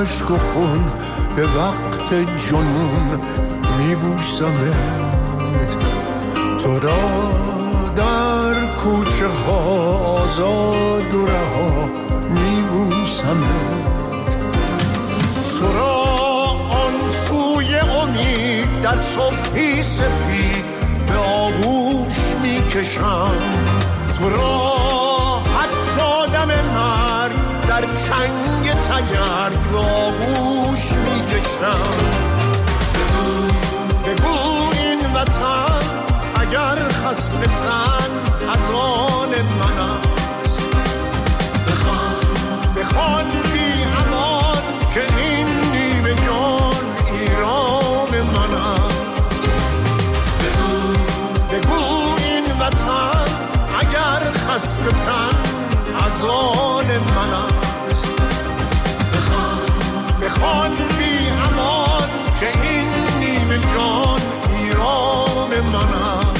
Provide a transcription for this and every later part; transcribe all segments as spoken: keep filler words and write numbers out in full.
عشق و خون به وقت جنون میبوسمت، تو را در کوچه ها آزاد و رها میبوسمت، تو را آن سوی امید در صبحی سپید به آغوش میکشم، تو را حتی دم مرگ در چنگ تگرگ به آغوش میکشم. بگو بگو این وطن اگر خسته تن از آن من است، بخوان بخوان بی امان که این نیمه جان ایران من است. بگو بگو این وطن اگر خسته تن از آن من است، بخوان بخوان بی امان که این نیمه جان ایران من است.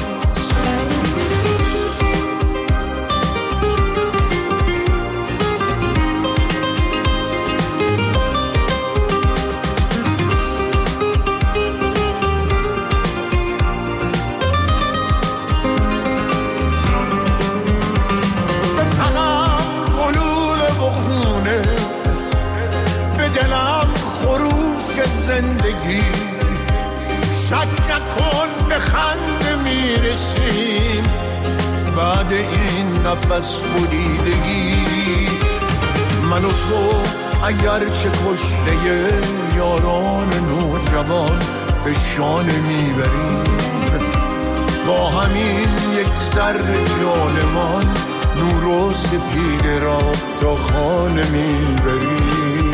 به تنم گلوله و خونه، به دلم خروش زندگی، شک نکن به خنده میرسیم بعد این نفس بریدگی. من و تو اگرچه کشته یاران نوجوان به شانه میبریم، با همین یک ذره جانمان نور و سپیده را تا خانه میبریم.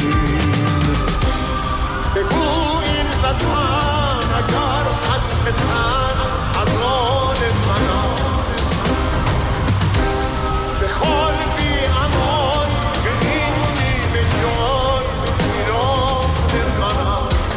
بگو این وطن اگر قصد تن از آن من است، بخوان بی امان که این نیمه جان ایران من است.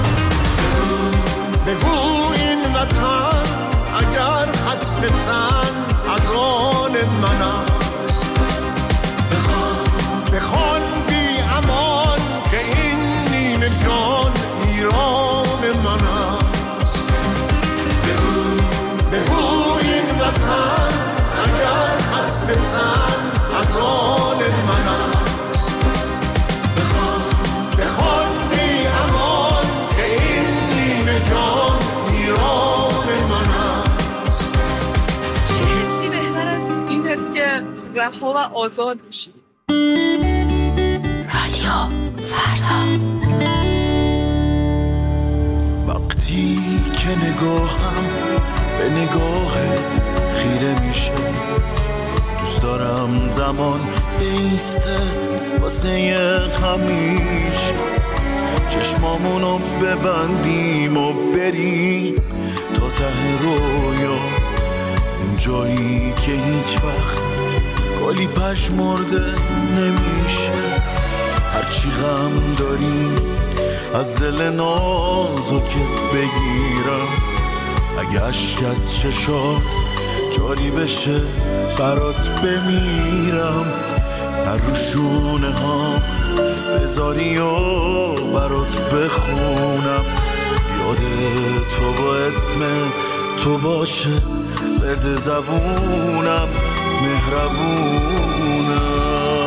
بگو این وطن اگر قصد تن از آن من است، بخوان بخوان بی امان که این نیمه جان ایران من است. بگو بگو این وطن اگر قصد تن از آن من است، بخوان بخوان بی امان که این نیمه جان ایران من است. چه حسی بهتر از این حس که رها و آزاد باشی. رادیو فردا. وقتی که نگاهم به نگاهت خیره میشه، دوست دارم زمان بیسته واسه همیشه، چشمامونو ببندیم و بریم تا ته رویا، اون جایی که هیچ وقت گلی پژمرده نمیشه. هرچی غم داریم از دل نازکت بگیرم، اگه اشک از چشات جاری بشه برات بمیرم، سر رو شونه ها بذاری و برات بخونم، یاد تو با اسم تو باشه ورد زبونم، مهربونم.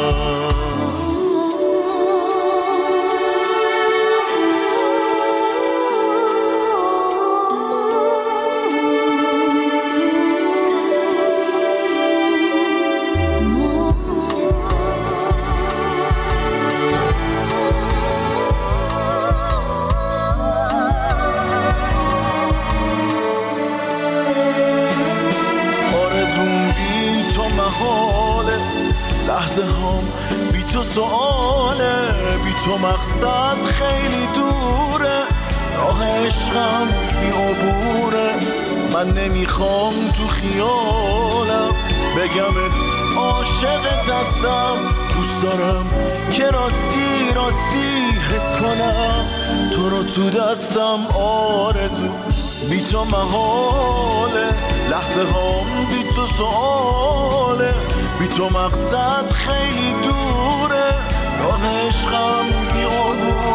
لحظه هم بی تو سؤاله، بی تو مقصد خیلی دوره، راه عشقم بی عبوره. من نمیخوام تو خیالم بگمت عاشقت هستم، دوست دارم که راستی راستی حس کنم تو رو تو دستم. آرزو بی تو محاله، لحظه هم بی تو سؤاله، بی تو مقصد خیلی دوره، راه عشقم بی عبوره.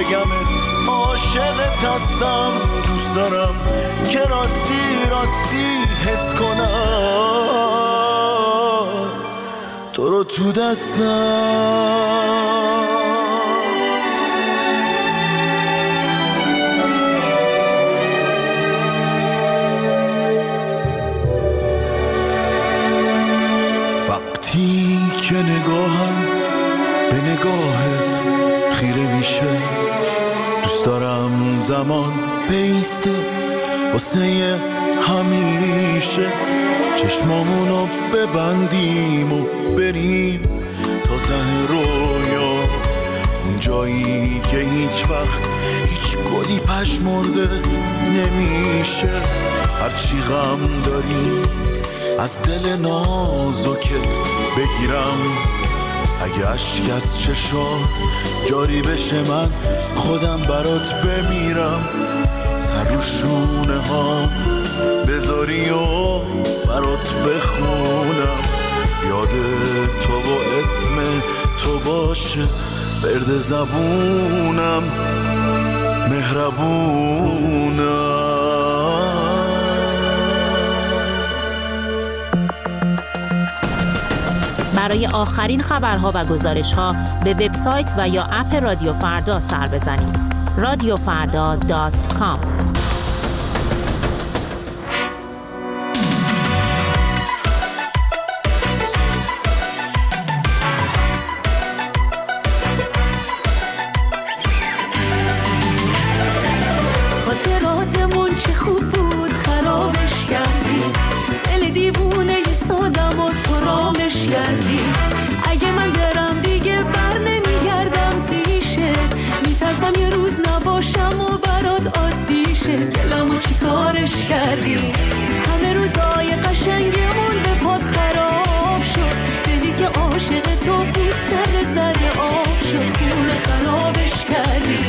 بگمت عاشقت هستم، دوست دارم که راستی راستی حس کنم تو رو تو دستم. وقتی که نگاهم به نگاهت خیره میشه، دوست دارم زمان بیسته واسه همیشه، چشمامونو ببندیم و بریم تا ته رویا، اون جایی که هیچ وقت هیچ گلی پژمرده نمیشه. هرچی غم داری از دل نازکت بگیرم، اگه اشک از چشات جاری بشه من خودم برات بمیرم. سر رو شونه ها بذاری و برات بخونم، یاد تو با اسم تو باشه برد زبونم، مهربونم. برای آخرین خبرها و گزارش‌ها به وبسایت و یا اپ رادیو فردا سر بزنید. رادیو فردا دات کام. خاطراتمون چه خوب بود خرابش کردی، دل دیوونه سادم و تو رامش کردی. اگه من برم دیگه بر نمیگردم پیشه، میترسم یه روز نباشم و برات عادی شه. دلمو چی کارش کردی، همه روزای قشنگمون به پات خراب شد. دلی که عاشق تو بود سر زر آب شد، خونه خرابش کردی.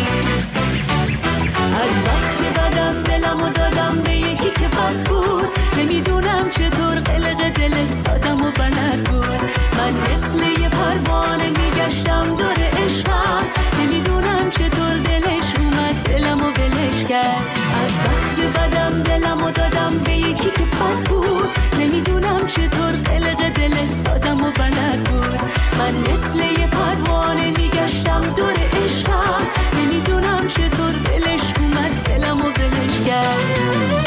از وقتی بدم دلمو دادم به یکی که بد بود، نمیدونم چطور قلق دل سادم و بلد بود. من مثل یه پروانه میگشتم دور عشقم، نمیدونم چطور دلش اومد دلمو ولش کرد. از وقتی بدم دلمو دادم به یکی که بد بود، نمیدونم چطور قلق دل سادم و بلد بود. من مثل یه پروانه میگشتم دور عشقم، نمیدونم چطور دلش اومد دلمو ولش کرد.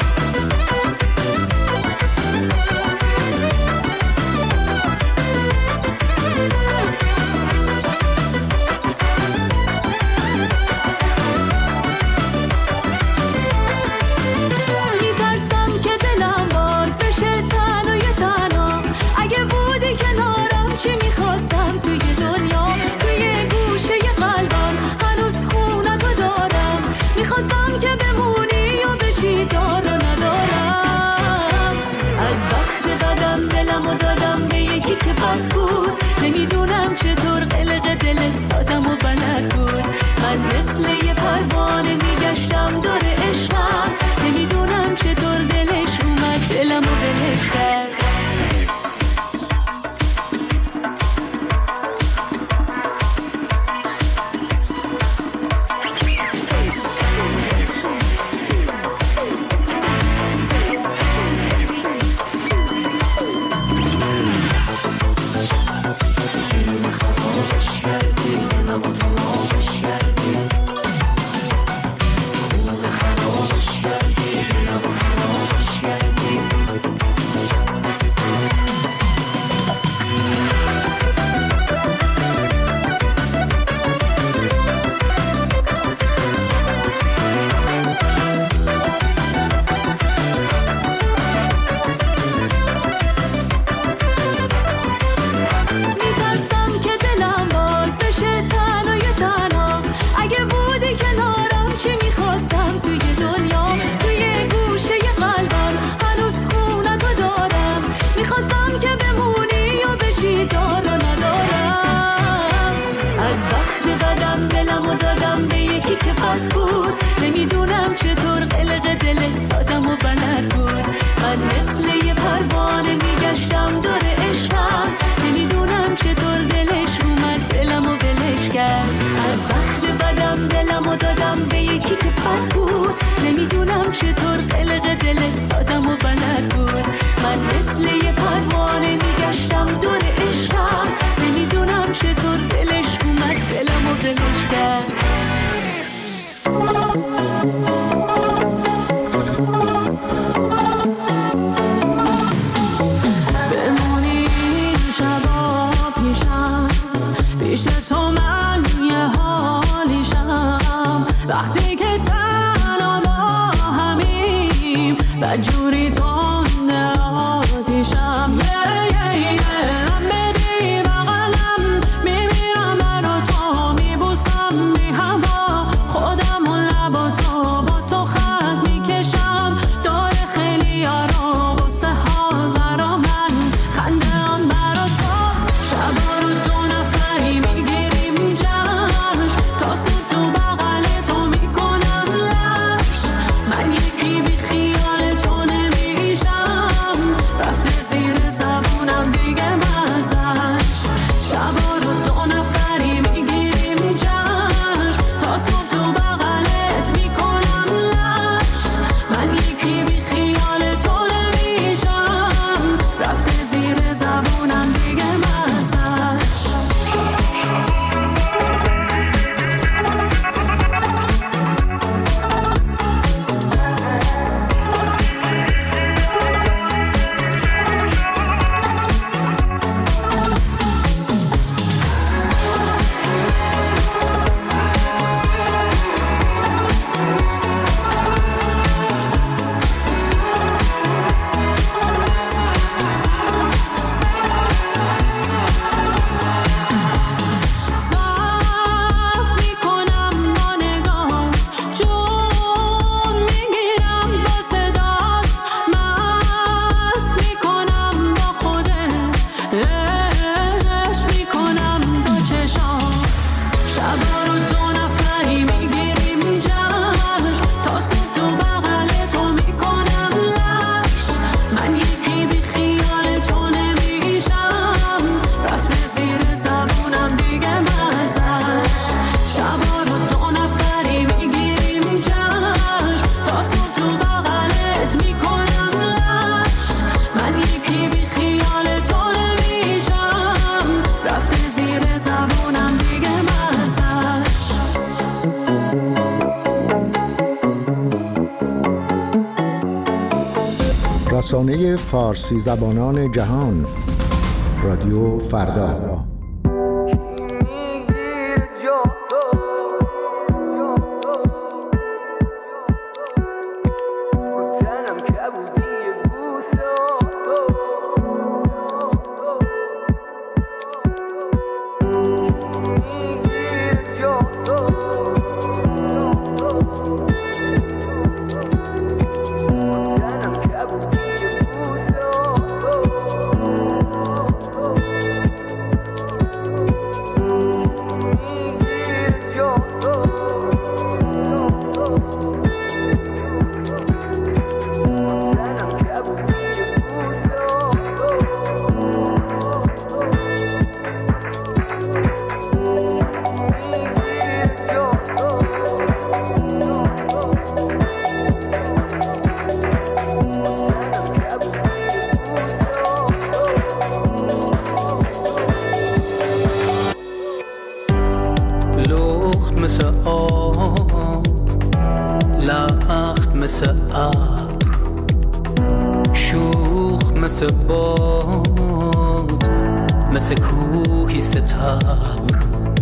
نمیدونم چطور قلق دل سادم و بلد بود. من مثل یه پروانه میگشتم دور عشقم، نمیدونم چطور دلش اومد دلمو ولش کرد. نمیدونم چطور قلق دل سادم و بلد بود. من مثل یه پروانه میگشتم دور عشقم، نمیدونم چطور دلش اومد دلمو ولش کرد. از وقت بدم وقتی که تنها ما همیم بدجوری تنده آتیشم هم بدی بغلم میمیرم من و تو میبوسم بی هوا خودم و لبا تو با تو خط میکشم دور خیلی ها رو بسه حال برا من خنده هم برا تو شبا رو دو نفری میگیریم جشن تا صبح تو بغل تو میکنم لش من یکی بی خیال تو نمیشم رفته زیر زبونم دیگه مزش شبا رو دو نفری میگیریم جشن تا صبح تو بغلت میکنم لش من یکی بی خیال تو نمیشم رفته زیر زبونم دیگه مزش صاف میکنم با نگاه جون میگیرم با صدات مست میکنم با خودت عشق میکنم با چشات شبا رو دو نفری میگیریم جشن تا صبح تو بغل تو میکنم لش من یکی بی خیال تو نمیشم رفته زیر زبونم دیگه مزش شبا رو دو نفری میگیریم جشن تا صبح تو بغلت میکنم لش من یکی بی خیال تو نمیشم رفته زیر زبونم دیگه مزش رسانه فارسی زبانان جهان رادیو فردا. لخت مثل ابر شوخ مثل باد مثل کوهی ستبر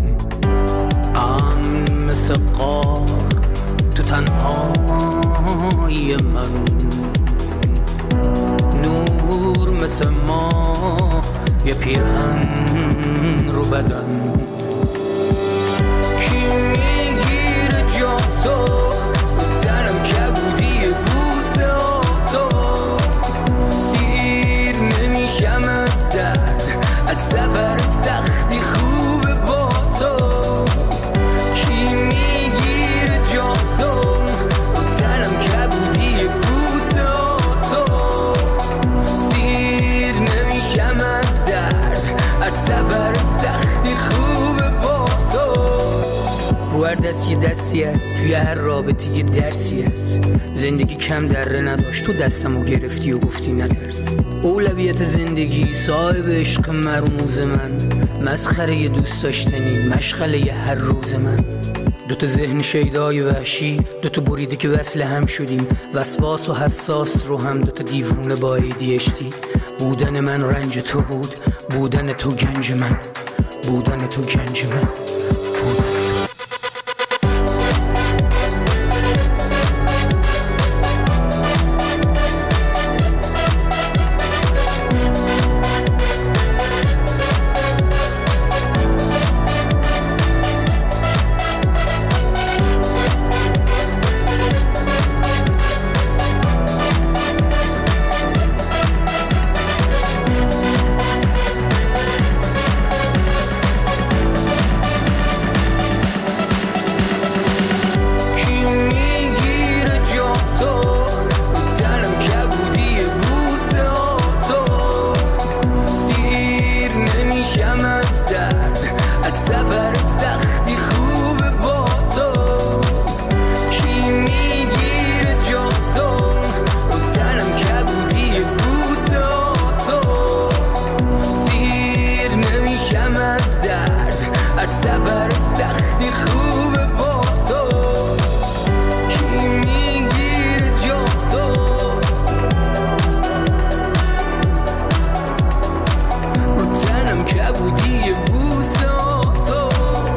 امن مثل قار تو تنهایی من نور مثل ماه یه پیرهن رو بدن کی میگیره جا تو تنم کبودی بوسه تو سیر نمیشم از درد از سفر سختی خوبه با تو کی میگیره جا تو تنم کبودی بوسه تو سیر نمیشم از درد از سفر سختی خوبه با تو رو هر دست یه دستی هست توی هر رابطه یه درسی هست زندگی کم دره نداشت تو دستمو گرفتی و گفتی نترس اولویت زندگی صاحب عشق مرموز من مسخره یه دوست داشتنی مشغله یه هر روز من دوتا ذهن شیدای وحشی دوتا بریده که وصل هم شدیم وسواس و حساس رو هم دوتا دیوونه با ایدیشتی بودن من رنج تو بود بودن تو گنج من بودن تو گنج من بودن تو سفر سختی خوبه با تو کی میگیره جا تو رو تنم کبودی بوسه تو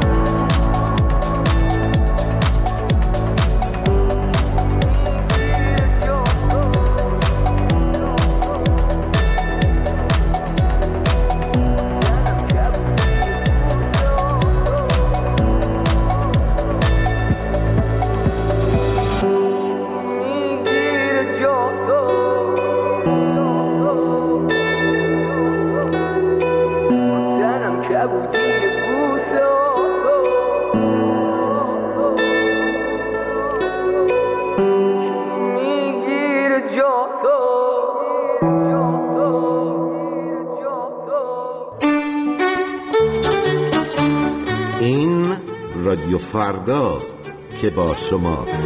این رادیو فرداست که با شماست.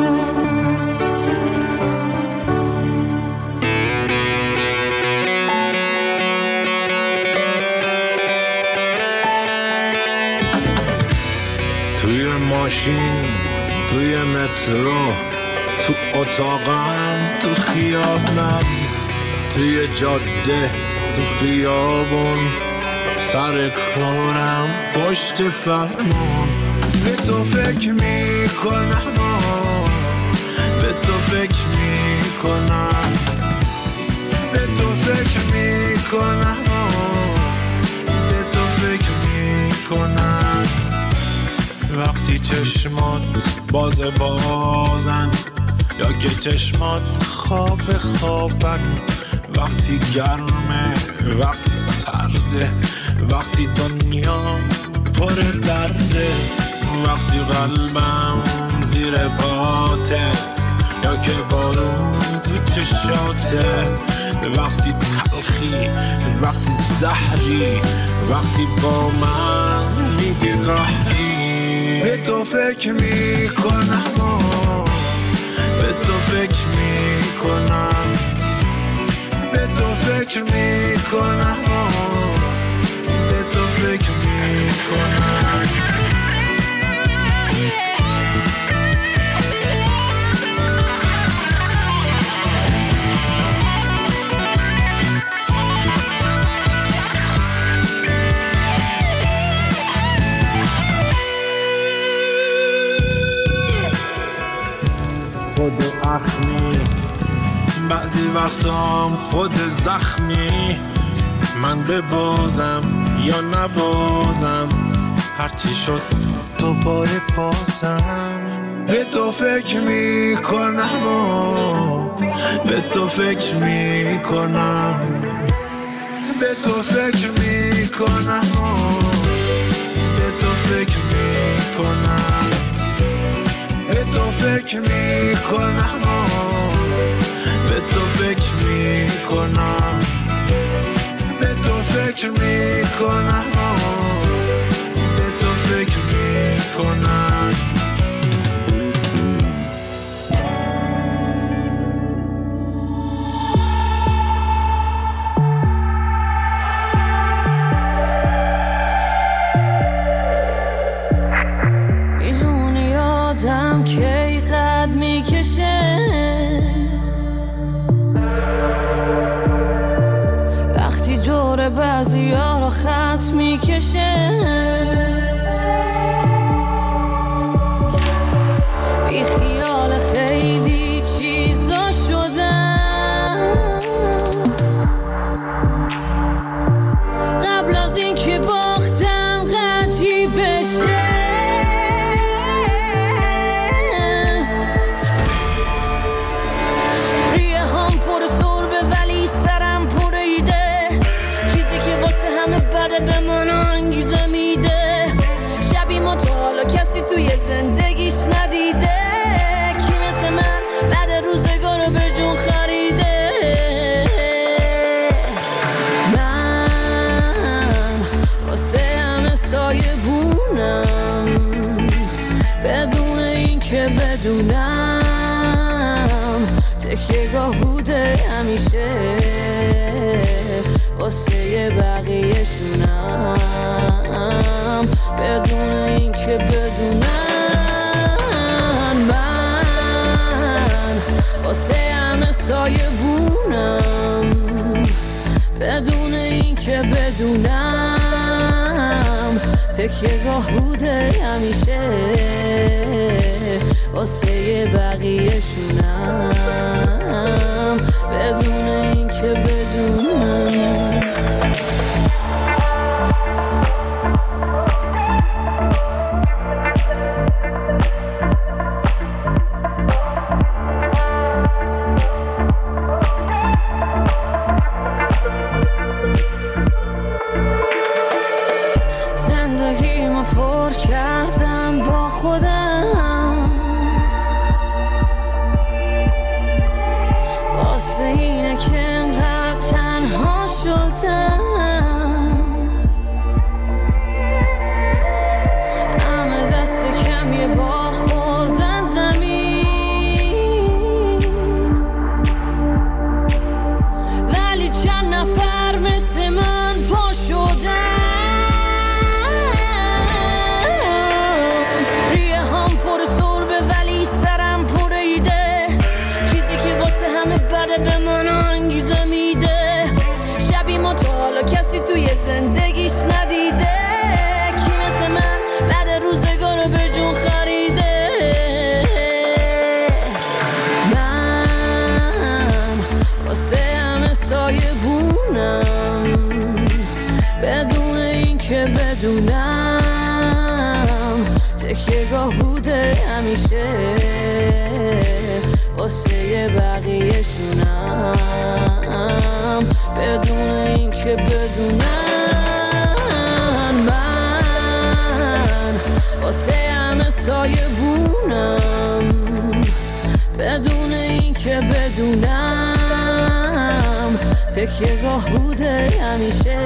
توی ماشین، توی مترو، تو اتاقم، تو خیابونم، توی جاده، تو خیابون، سر کارم، پشت فرمون. به تو فکر میکنم، به تو فکر میکنم، به تو فکر میکنم، به تو فکر میکنم. وقتی چشمات باز بازن یا که چشمات خواب خوابن، وقتی گرمه، وقتی سرده، وقتی دنیا پر درده، وقتی قلبم زیر پاته یا که بارون تو چشاته، وقتی تلخی، وقتی زهری، وقتی با من میگی قهری. به تو فکر میکنم، به تو فکر میکنم، به تو فکر میکنم، به تو فکر میکنم. خود اخمی، بعضی وقتام خود زخمی، من ببازم یا نبازم، هرچی شد دوباره پاسم. به تو فکر میکنم، به تو فکر میکنم، به تو فکر میکنم، به تو فکر میکنم، به تو فکر میکنم، به تو فکر میکنم، به تو فکر میکنم، به تو فکر میکنم. میدونی آدم کی قد میکشه، وقتی دور بعضی ها رو خط میکشه، بی خیال خیلی چیزا شدم، قبل از این که باختم قطعی بشه. ریه هم پر سربه ولی سرم پر ایده، چیزی که واسه همه بده به من انگیزه میده. شبی ما تو حالا کسی توی زندگیش ندیده، کی مثل من بعد روزگار رو به جون خریده. من واسه همه سایه بونم، بدون این که بدونم تکیه گاه بوده همیشه، واسه بقیه شونم، بدون بدونم تکیه گاه بوده همیشه واسه بقیه شونم بدون این که بدونم. زندگیمو پر کردم با خودم واسه اینه که انقدر تنها شدم همه دست کم یه بار خوردن زمین ولی چند نفر مثل من پا شدن ریه هم پر سربه ولی سرم پر ایده چیزی که واسه همه بده به من انگیزه میده شبی ما تا حالا کسی توی زندگیش ندیده کی مثل من بعد روزگار به جون خریده من واسه همه سایه بونم بدون این که بدونم تکیه گاه بوده همیشه واسه بقیه شونم بدون این که بدونم من واسه همه سایه بونم بدون این که بدونم تکیه گاه بوده همیشه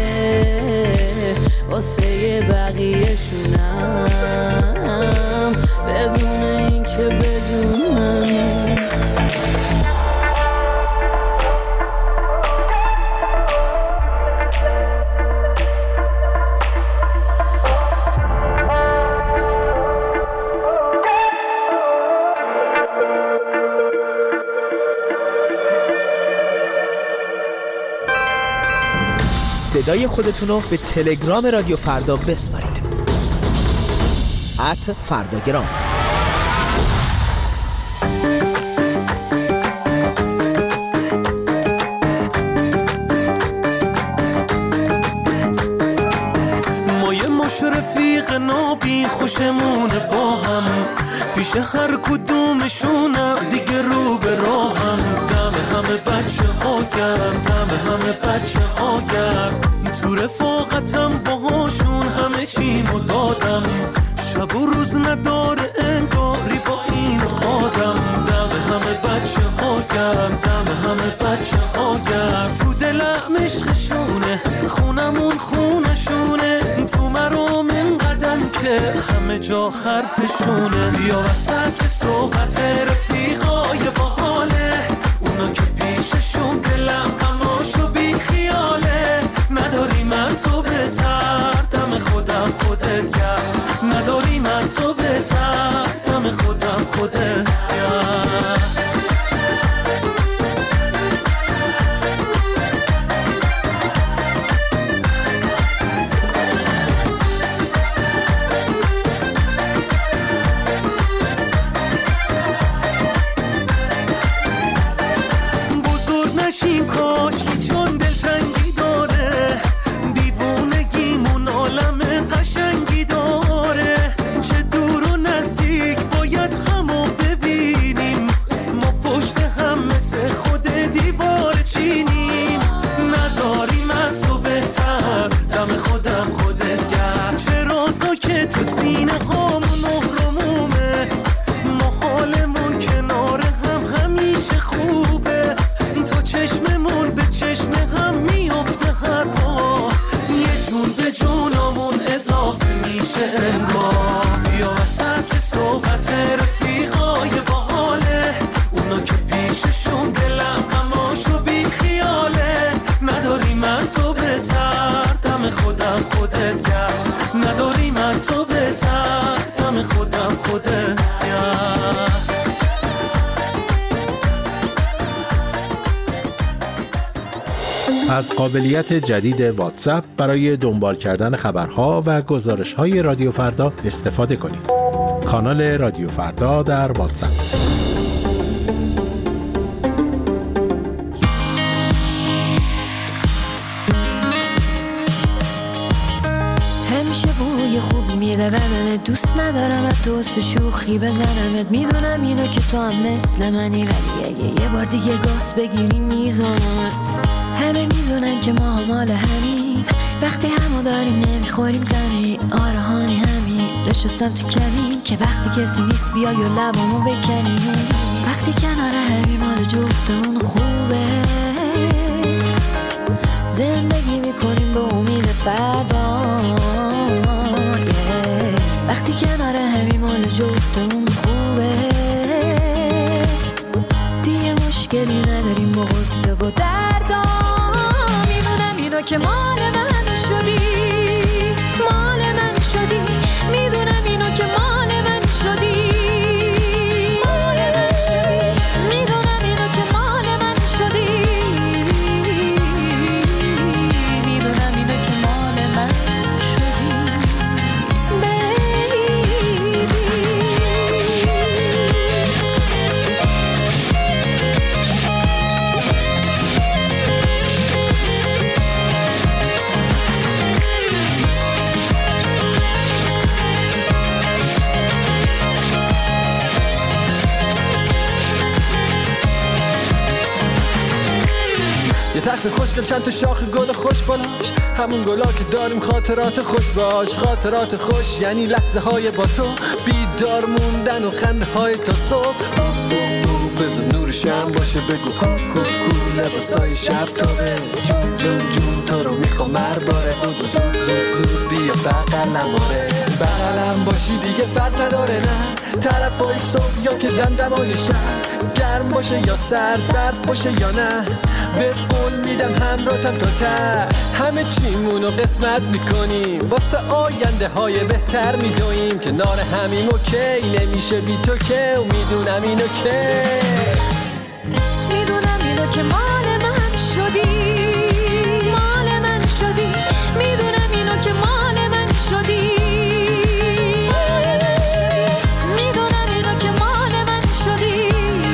واسه بقیه شونم بدون این که بدونم. صدای خودتونو به تلگرام رادیو فردا بسپارید ات فرداگرام. ما یه مش رفیق نابین خوشمونه با هم پیش هر کدومشونم دیگه رو به راهم دم همه بچه ها گرم دم همه بچه ها گرم تو رفاقتم باهاشون همه چیمو دادم شب و روز نداره انگاری با این آدم دم همه بچه ها گرم دم همه بچه ها گرم تو دلم عشقشونه خونمون خونشونه تو مرام اینقدن که همه جا حرفشونه یا وسط صحبت رفیقای باحاله اونا که پیششون دلم غماشو بی خیاله نداری من تو بهتر دم خودم خودت گرم نداری من تو بهتر دم خودم خودت گرم. نشیم کاشکی چون دلتنگی داره دیوونگیمون عالم قشنگی داره چه دور و نزدیک باید همو ببینیم ما پشت هم مثل خود دیوار چینیم نداریم از تو بهتر دم خودم خودت گرم چه رازا که تو سینه هامون نهرمومه ما حالمون کنار هم همیشه خوبه تو چشممون به چشم هم میفته هر بار یه جون به جونمون اضافه میشه انگار یا وسط صحبت رفیقای باحاله اونا که پیششون دلم غماشو بی خیاله نداری من تو بهتر دم خودم خودت گرم نداری من تو بهتر دم خودم خودت گرم. از قابلیت جدید واتساپ برای دنبال کردن خبرها و گزارش‌های رادیو فردا استفاده کنید. کانال رادیو فردا در واتساپ. همیشه بوی خوب میده بدن، دوست ندارم از دوست شوخی بزنمت. میدونم اینو که تو هم مثل منی، ولی اگه یه بار دیگه گاز بگیری میزنمت. همه میدونن که ما مال همیم، وقتی همو داریم نمیخوریم زمین. آره هانی همین نشستم تو کمین، که وقتی کسی نیست بیای و لبامو بکنیم. وقتی کنار همین مال جفتمون خوبه، زندگی میکنیم به امید فردا. وقتی کنار همین مال جفتمون خوبه، دیگه مشکلی نداریم با غصه و دردا. میدونم اینو که مال من شدی، مال من شدی. میدونم اینو که مال من شدی، مال من شدی. میدونم اینو که مال من شدی، میدونم اینو که مال من شدی. یه تخت خوشگل چند تا شاخ گل خوش بالاش، همون گلا که داریم خاطرات خوش باش. خاطرات خوش یعنی لحظه های با تو، بیدار موندن و خنده های تا صبح. بزن نور شم باشه بگو کو کو کو، لباسای شب تابه. جون جون جون تو رو میخوام مرباره، بگو زود زود زود بیا بغلم. آره بغلم باشی دیگه فرق نداره، نه طرفای صبح یا که دمدمای شب. گرم باشه یا سرد، برف باشه یا نه، بهت قول میدم همراهتم تا ته. همه چیمونو قسمت میکنیم، واسه آینده های بهتر میدویم. کنار همیم اوکی نمیشه بی تو که، و میدونم اینو که میدونم اینو که مال من شدی، مال من شدی. میدونم اینو که مال من شدی، مال من شدی. میدونم اینو که مال من شدی،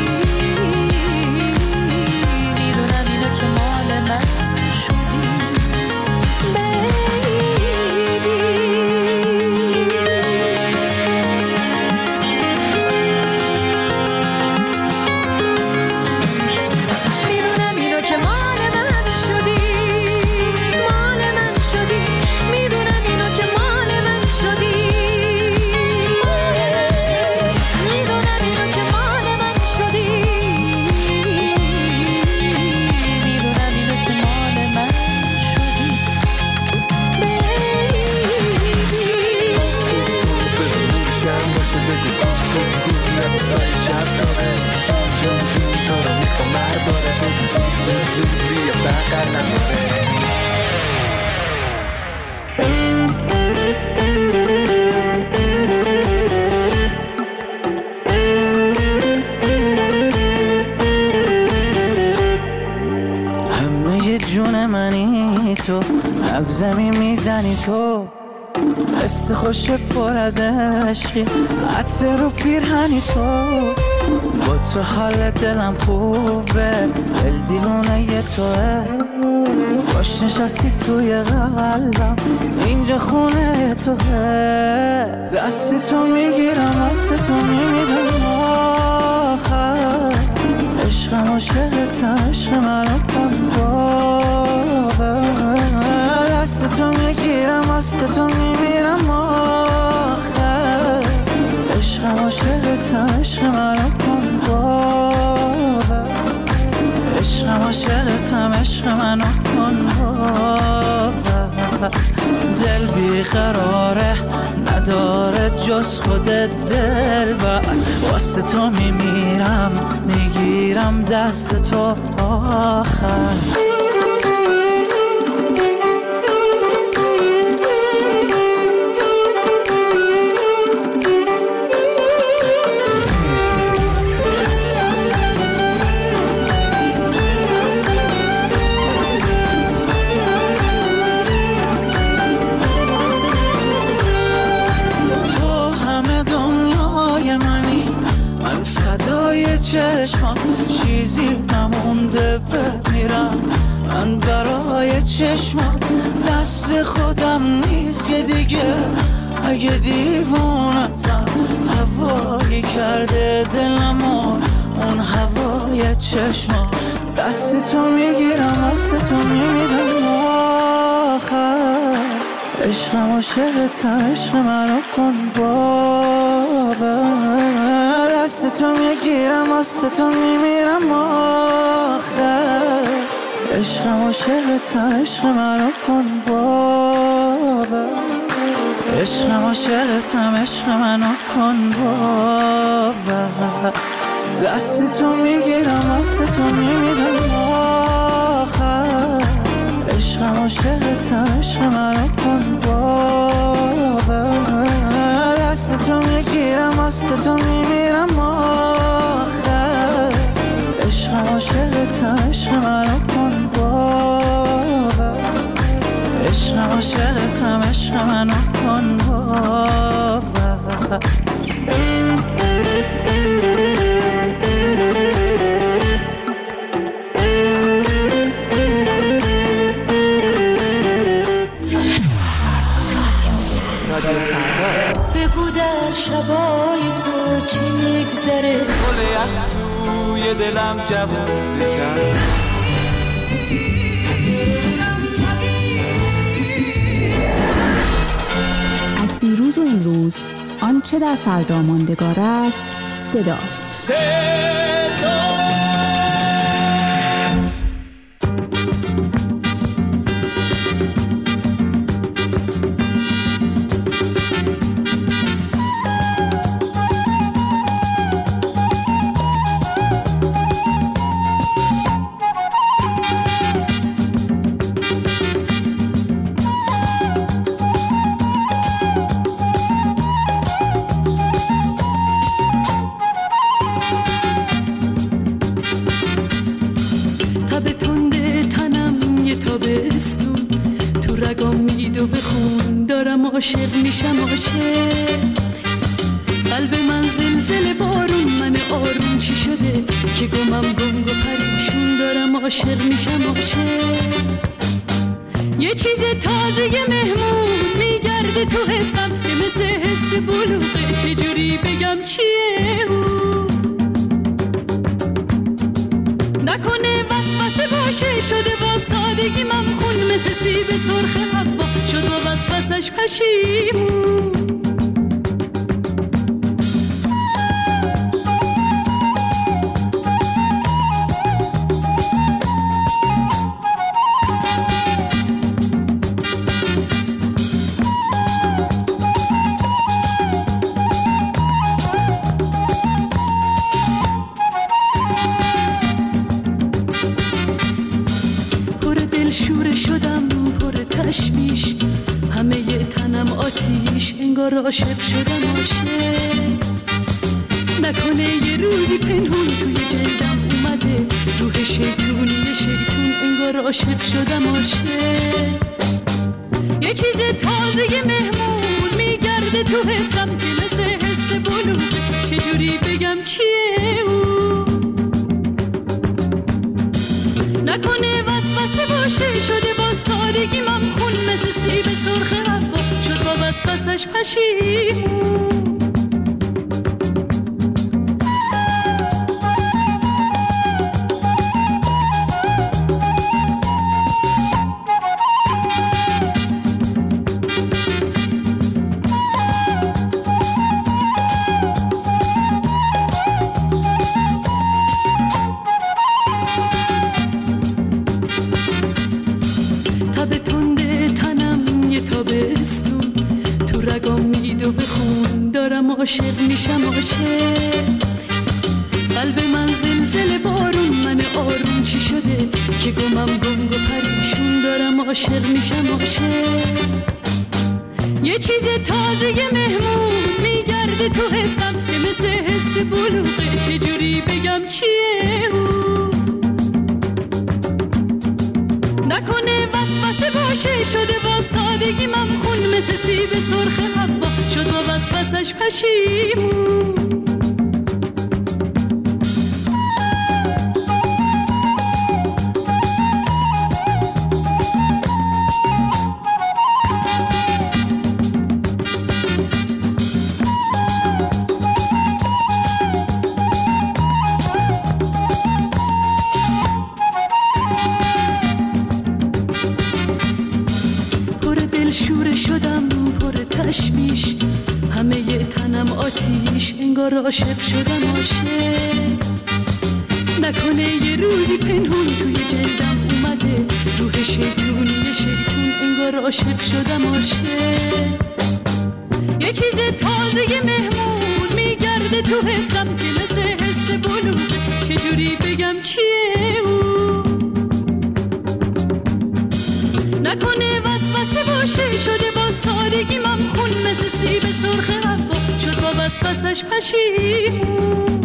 میدونم اینو که مال من شدی. زمین میزنی تو، حس خوش پر از عشقی، عطر رو پیرهنی تو. با تو حال دلم خوبه، دل دیوونه ی توه. خوش نشستی توی قلبم، اینجا خونه توه. دستی تو میگیرم، دست تو میمیرم آخر. عشقم عاشقتم، عشق منو پنباور. دست تو میگیرم، دست تو میمیرم آخر. عشقم عاشقتم، عشق منو کن باور. عشقم عاشقتم، عشق منو کن باور. دل بیقراره نداره جز خود دل بر. واسه تو میمیرم، میگیرم دست تو آخر. لحظه بمیرم. من برای چشمات دست خودم نیست یه دیگه، اگه دیوونتم هوایی کرده دلمو اون هوای چشمات. دست تو میگیرم دست تو میمیرم آخر، عشقم عاشقتم عشق منو کن باور. دست تو میگیرم دست تو میمیرم آخر، عشقم عاشقتم عشق منو کن باور. عشقم عاشقتم عشق منو کن باور. دست تو میگیرم دست تو میمیرم آخر، عشقم عاشقتم عشق منو کن باور. دست تو میگیرم دست تو میمیرم آخر، عشقم عاشقتم عشق منو کن باور. عشقم عاشقتم عشق منو کن باور. بگو در شبای تو چی میگذره، گل یخ توی دلم جوون بکن. از دیروز و امروز آنچه در فردا ماندگار است صداست. صدا عاشق میشم عاشق. قلب من زلزله بارون من آروم چی شده که گمم گنگ و پریشون دارم عاشق میشم عاشق. یه چیز تازه مهمون میگرده تو حسم که مثل حس بلوغه، چجوری بگم چیه او؟ نکنه وسوسه باشه شده با سادگی ممخون مثل سیب سرخ حوا شد با وسوسش پشیمون. تشویش همه ی تنم آتیش انگار عاشق شدم عاشق. نکنه یه روزی پنهون توی جلدم اومده روح شیطونی شیطون انگار عاشق شدم عاشق. یه چیز تازه مهمون میگرده تو حسم که مثل حس بلوغه، چجوری بگم چیه او؟ نکنه وسوسه باشه شده با سادگی ممخون مثل سیب سرخ حوا شد با وسوسش پشیمون. عاشق میشم عاشق. قلب من زلزله بارون من آروم چی شده که گمم گنگ و پریشون دارم عاشق میشم عاشق. یه چیز تازه مهمون میگرده تو حسم که مثل حس بلوغه، چجوری بگم چیه او؟ نکنه وسوسه باشه شده با سادگی ممخون مثل سیب سرخ حوا شد با وسوسش پشیمون. دلشوره شدم پر تشویش، همه ی تنم آتیش، انگار عاشق شدم عاشق. نکنه یه روزی پنهون توی جلدم اومده روح شیطونی شیطون، انگار عاشق شدم عاشق. یه چیز تازه مهمون میگرده تو حسم که مثل حس بلوغه، چجوری بگم چیه او؟ نکنه وسوسه باشه شده با سادگی ممخون، مثل سیب سرخ حوا شد با وسوسش پشیمون.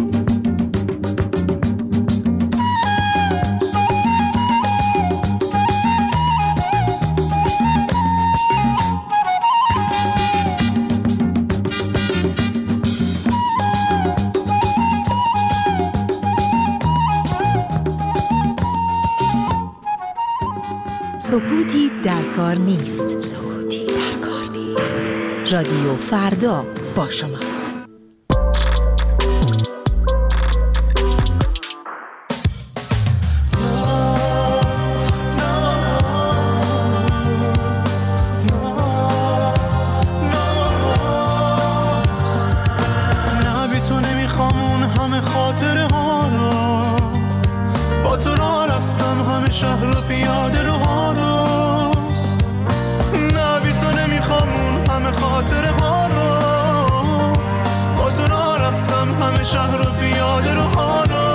سکوتی در کار نیست. سکوتی در کار نیست. رادیو فردا با شماست. نه بی تو نمیخوام اون همه خاطره ها رو، با تو را رفتم همه شهر رو پیاده رو ها رو. نه بی تو نمیخوام اون همه خاطره ها رو، با تو را رفتم همه شهر رو پیاده رو ها رو.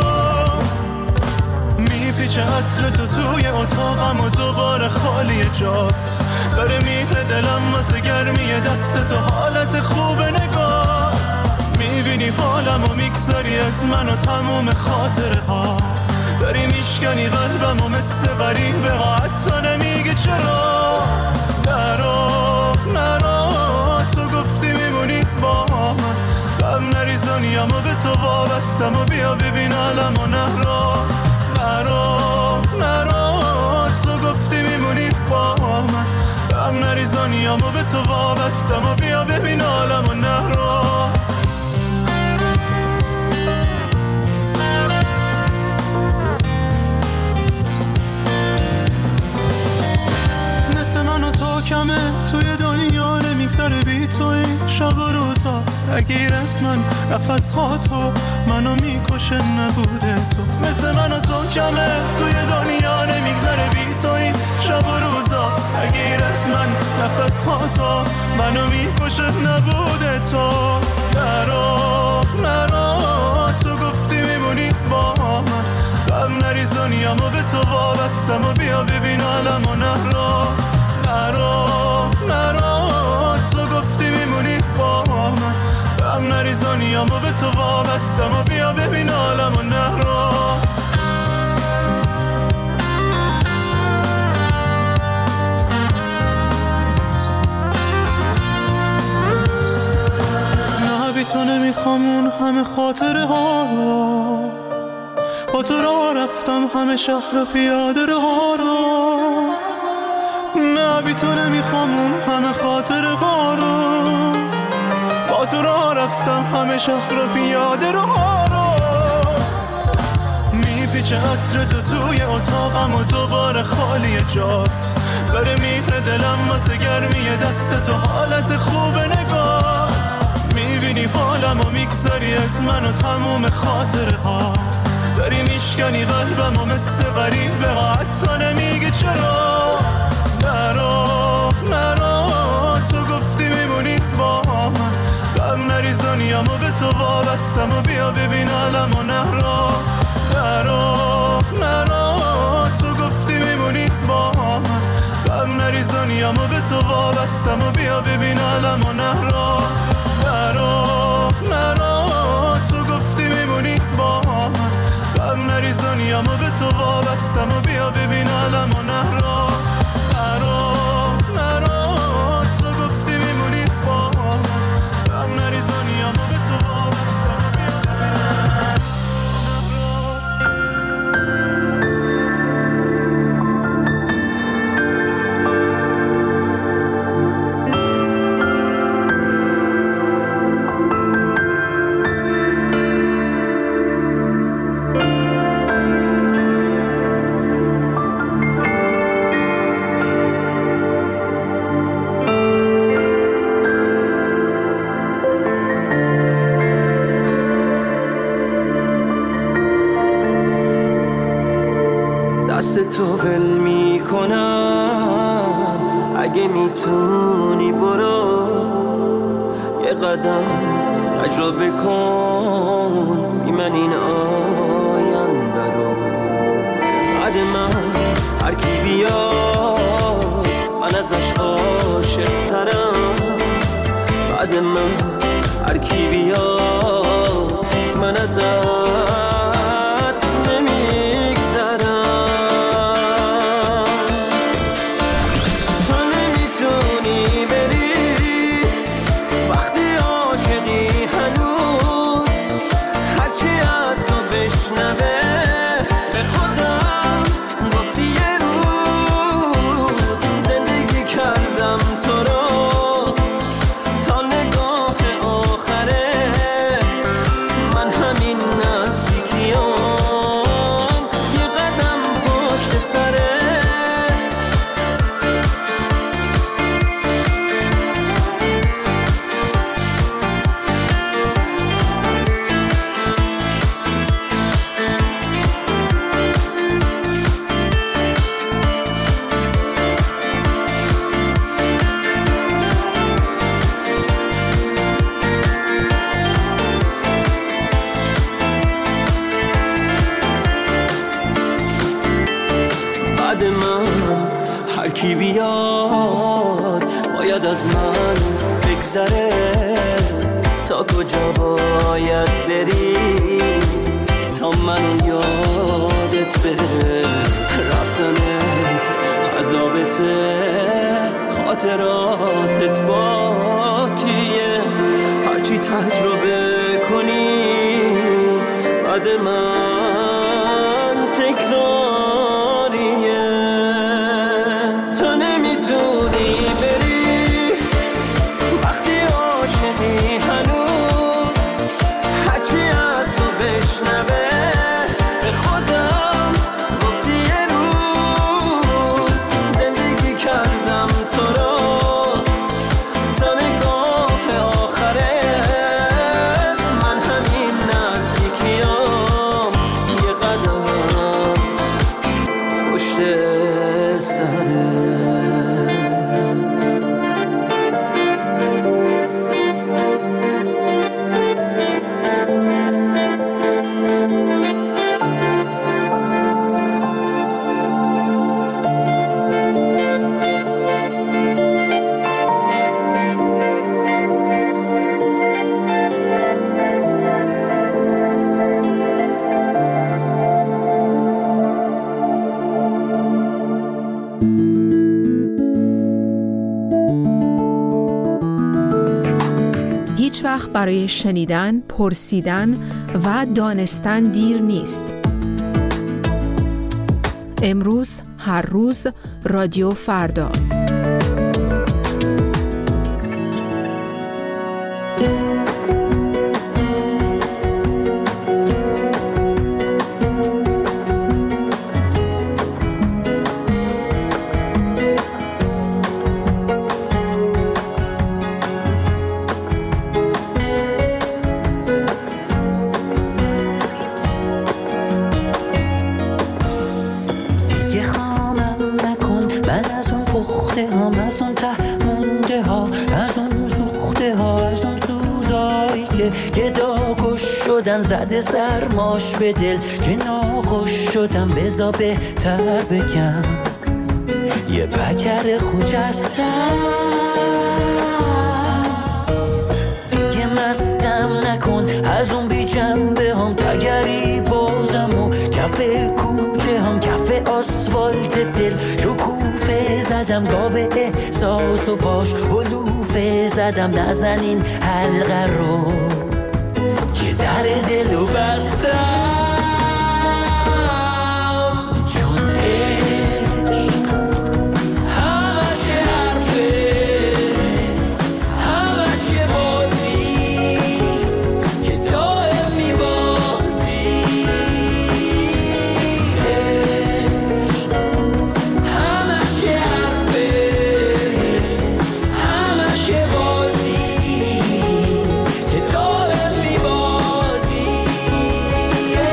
میپیچه عطر تو توی اتاقم و دوباره خالی جات، داره میره دلم واسه گرمی دست تو، حالت خوب نگات. میبینی حالم و میگذاری از من و تموم خاطره ها، داری میشکنی قلبم و مثل غریبه ها، حتی نمیگی چرا. نرو نرو تو گفتی میمونی با من، غم نریزانیم و به تو وابستم و بیا ببین عالم و نرو. نرو نرو تو گفتی میمونی با من، غم نریزانیم و به تو وابستم و بیا ببین عالم و نرو. کمه توی دنیا نمیگذره بی تو، این شب و روزا اگیر از من نفس ها تو منو میکشه نبوده تو. مثل من و تو کمه توی دنیا نمیگذره بی تو، این شب و روزا اگیر از من نفس ها تو منو میکشه نبوده تو. نرو نرو تو گفتی میمونی با من، غم نریزانیم و به تو وابستم و بیا ببین عالم و نرو. نرو نرو تو گفتی میمونی با من، غم نریزانیم و به تو وابستم و بیا ببین عالم و نرو. نه بی تو نمیخوام اون همه خاطره ها رو، با تو را رفتم همه شهر پیاده رو ها رو. نه بی تو نمیخوام اون همه خاطره ها رو، با تو را رفتم همه شهر رو پیاده رو ها رو. میپیچه عطر تو توی اتاقم و دوباره خالی جات، داره میره دلم واسه گرمی دست تو، حالت خوب نگات. میبینی حالم و میگذاری از من و تموم خاطره ها، داری میشکنی قلبم و مثل غریبه ها، حتی نمیگی چرا. نرو نرو تو گفتی میمونی با من، غم نریزانیم و به تو وابستم و بیا ببین عالم و نرو. نرو نرو تو گفتی میمونی با من، غم نریزانیم و به تو وابستم و بیا ببین عالم و نرو. نرو نرو تو گفتی میمونی با من، غم نریزانیم و به تو وابستم و بیا ببین عالم و نرو. نرو نرو تو گفتی میمونی با من، غم نریزانیم و به تو وابستم و بیا ببین. میتونی برو یه قدم تجربه کن بی من این آینده رو. بعد من هر کی بیاد من ازش عاشق ترم. بعد من هر کی بیاد من ازش کی بیاد باید از من بگذره. تا کجا باید بری تا منو یادت بره. رفتن عذابته خاطراتت باکیه. هرچی تجربه کنی بعد من تکراریه. تو نمیتونی بری وقتی عاشقی هنوز. هرچی از تو بشنوه به خودم گفتی یه روز زندگی کردم تو رو تا نگاه آخره. من همین نزدیکیام یه قدم پشت سرت. هیچ وقت برای شنیدن، پرسیدن و دانستن دیر نیست. امروز، هر روز، رادیو فردا. زده سرماش به دل که ناخوش شدم بزا بهتر بگم یه پکر خوجستم. دیگه مستم نکن از اون بی جنبه هم تگری بازم و کف کوچه هم کف آسفالت دل شکوفه زدم گاوه احساس و باش حلوفه زدم نزنین حلقه رو در دلو بستم. چون عشق همش حرفه همش یه بازی که دائم میبازی. عشق همش یه حرفه همش یه بازی که دائم میبازی.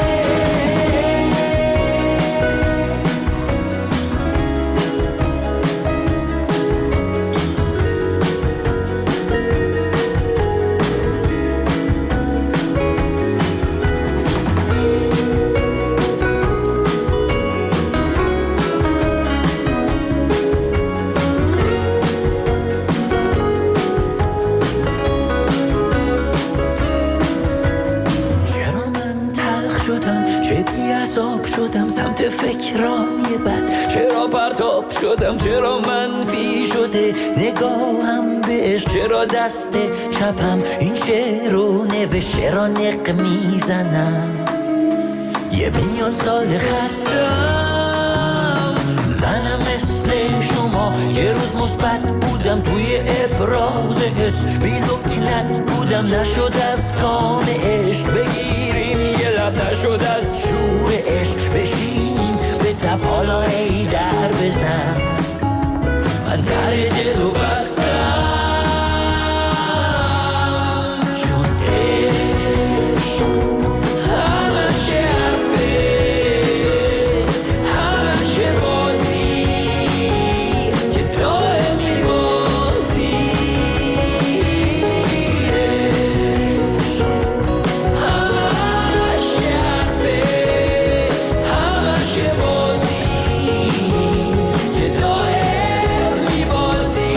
سمت فکرای بد. چرا پرتاب شدم، چرا منفی شده نگاهم بهش، چرا دست چپم این شعر رو نوشت، چرا نق میزنم یه میلیون سال خستم. منم مثل شما یه روز مثبت بودم توی ابراز حس، بی لکنت بودم نشد از کام عشق بگیریم یه لب، نشد از شور عشق بشینیم به تب، حالا ای در بزن من در دلو بستم. چون عشق همش حرفه، همش بازی که دائم میبازی. عشق همش حرفه، همش بازی که دائم میبازی.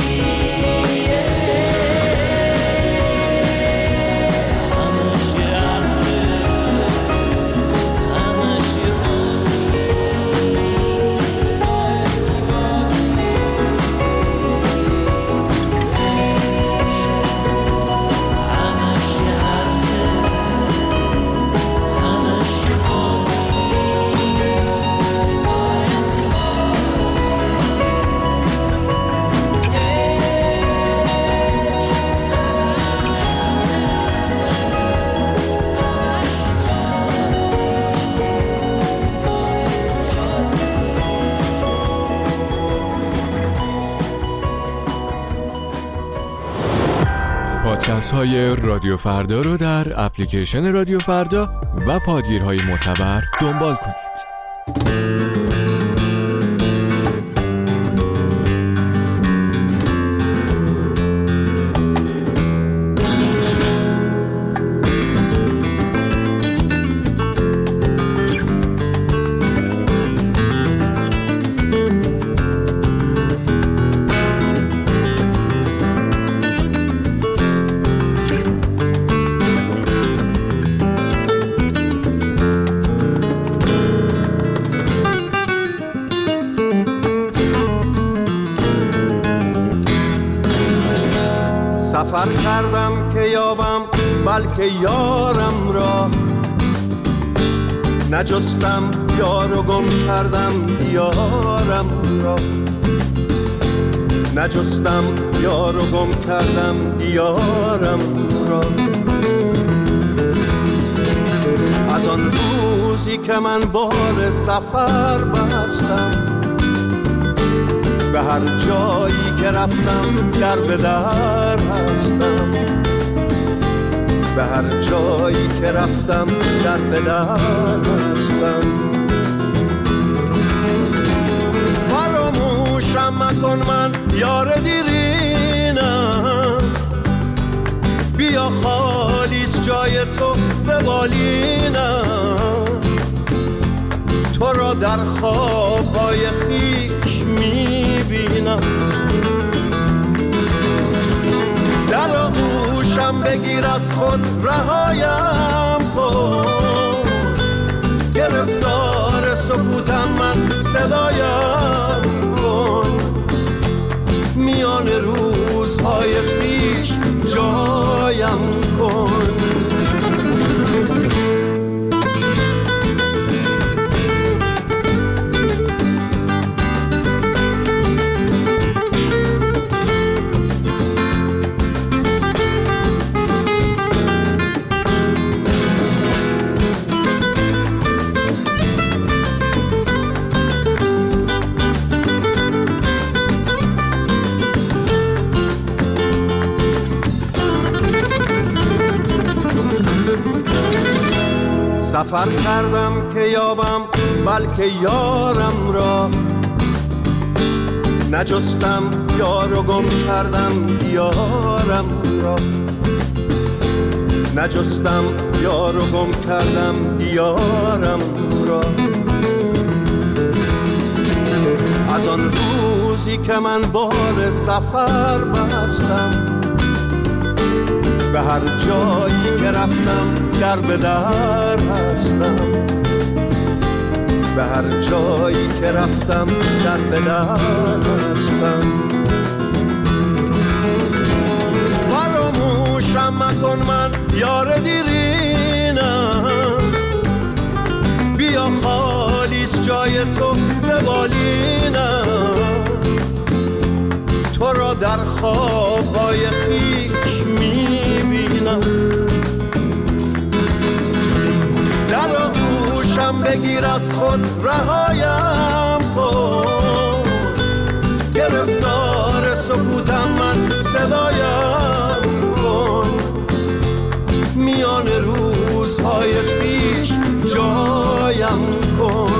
پادکست های رادیو فردا رو در اپلیکیشن رادیو فردا و پادگیرهای معتبر دنبال کنید. سفر کردم که یابم بلکه یارم را، نجستم یار و گم کردم یارم را، نجستم یار و گم کردم یارم را. از آن روزی که من بار سفر بستم، به هر جایی که رفتم در به در هستم، به هر جایی که رفتم در به در هستم. فراموشم مکن من یار دیرینم، بیا خالیست جای تو به بالینم، تو را در خوابهای خیش میبینم. در آغوشم بگیر از خود رهایم کن، گرفتار سکوتم من صدایم کن، میان روزهای خیش جایم کن. سفر کردم که یابم بلکه یارم را، نجستم یار و گم کردم یارم را، نجستم یار و گم کردم یارم را. از آن روزی که من بار سفر بستم، به هر جایی که رفتم در به در هستم، به هر جایی که رفتم در به در هستم. فراموشم مکن من یار دیرینم، بیا خالیست جای تو به بالینم، تو را در خوابهای خیش میبینم. در آغوشم بگیر از خود رهایم کن، گرفتار سکوتم من صدایم کن، میان روزهای خیش جایم کن.